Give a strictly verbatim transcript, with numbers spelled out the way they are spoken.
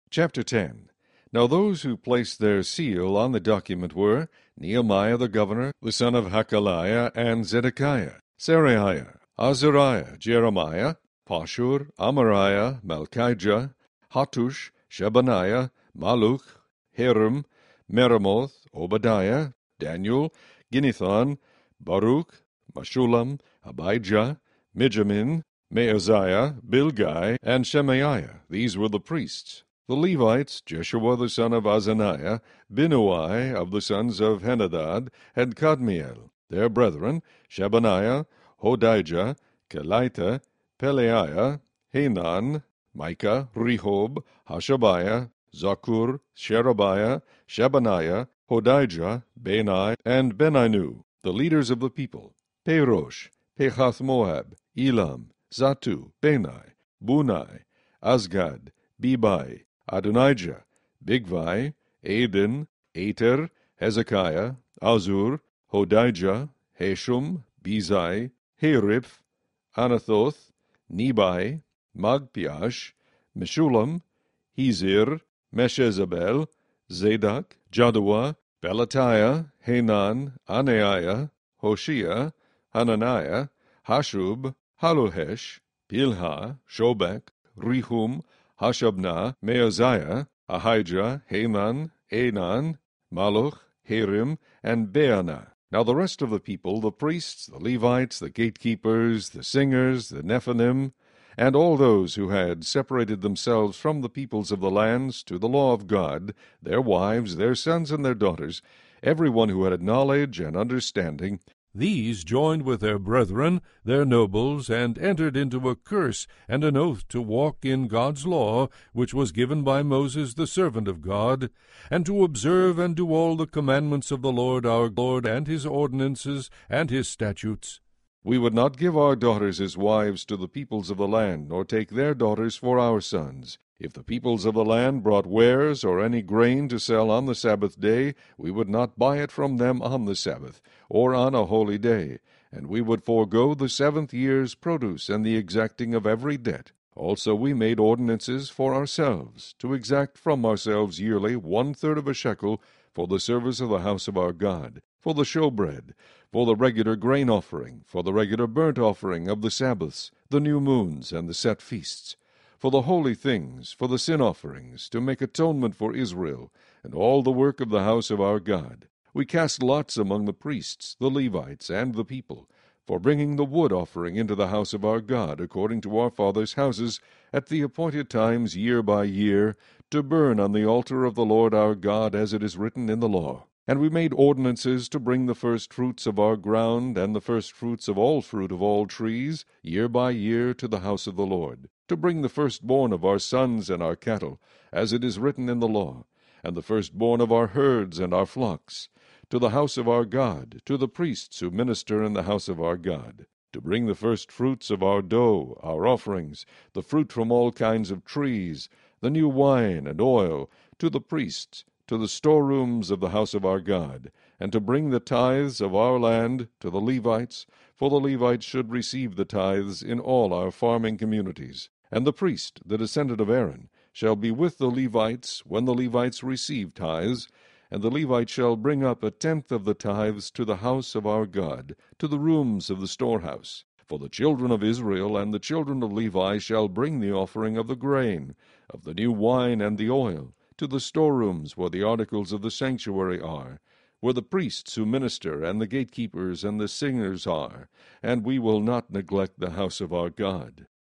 Chapter ten. Now those who placed their seal on the document were Nehemiah the governor, the son of Hakaliah, and Zedekiah, Seraiah, Azariah, Jeremiah, Pashur, Amariah, Malchijah, Hattush, Shebaniah, Malluch, Hiram, Meremoth, Obadiah, Daniel, Ginnethon, Baruch, Meshulam, Abijah, Mijamin, Maaziah, Bilgai, and Shemaiah. These were the priests. The Levites, Jeshua the son of Azaniah, Binnui of the sons of Henadad, and Kadmiel. Their brethren, Shebaniah, Hodijah, Kelita, Peleiah, Hanan, Micah, Rehob, Hashabiah, Zakur, Sherebiah, Shebaniah, Hodijah, Bani, and Beninu, the leaders of the people. Perosh, Pehath-moab, Elam, Zatu, Bani, Bunai, Azgad, Bebai, Adonijah, Bigvai, Adin, Ater, Hezekiah, Azur, Hodijah, Hashum, Bezai, Hariph, Anathoth, Nebai, Magpiash, Meshulam, Hezir, Meshezabel, Zadok, Jaddua, Pelatiah, Hanan, Anaiah, Hoshea, Hananiah, Hashub, Haluhesh, Pilha, Shobek, Rehum, Hashabnah, Maaziah, Ahijah, Haman, Anan, Malluch, Harim, and Baanah. Now the rest of the people, the priests, the Levites, the gatekeepers, the singers, the Nephilim, and all those who had separated themselves from the peoples of the lands to the law of God, their wives, their sons, and their daughters, every one who had knowledge and understanding, these joined with their brethren, their nobles, and entered into a curse and an oath to walk in God's law, which was given by Moses the servant of God, and to observe and do all the commandments of the Lord our Lord, and his ordinances, and his statutes. We would not give our daughters as wives to the peoples of the land, nor take their daughters for our sons. If the peoples of the land brought wares or any grain to sell on the Sabbath day, we would not buy it from them on the Sabbath, or on a holy day, and we would forego the seventh year's produce and the exacting of every debt. Also we made ordinances for ourselves, to exact from ourselves yearly one-third of a shekel for the service of the house of our God, for the showbread, for the regular grain offering, for the regular burnt offering of the Sabbaths, the new moons, and the set feasts, for the holy things, for the sin offerings, to make atonement for Israel, and all the work of the house of our God. We cast lots among the priests, the Levites, and the people, for bringing the wood offering into the house of our God, according to our fathers' houses, at the appointed times year by year, to burn on the altar of the Lord our God, as it is written in the law. And we made ordinances to bring the first fruits of our ground, and the first fruits of all fruit of all trees, year by year, to the house of the Lord, to bring the firstborn of our sons and our cattle, as it is written in the law, and the firstborn of our herds and our flocks, to the house of our God, to the priests who minister in the house of our God, to bring the first fruits of our dough, our offerings, the fruit from all kinds of trees, the new wine and oil, to the priests, to the storerooms of the house of our God, and to bring the tithes of our land to the Levites, for the Levites should receive the tithes in all our farming communities. And the priest, the descendant of Aaron, shall be with the Levites when the Levites receive tithes, and the Levite shall bring up a tenth of the tithes to the house of our God, to the rooms of the storehouse. For the children of Israel and the children of Levi shall bring the offering of the grain, of the new wine and the oil, to the storerooms where the articles of the sanctuary are, where the priests who minister and the gatekeepers and the singers are, and we will not neglect the house of our God.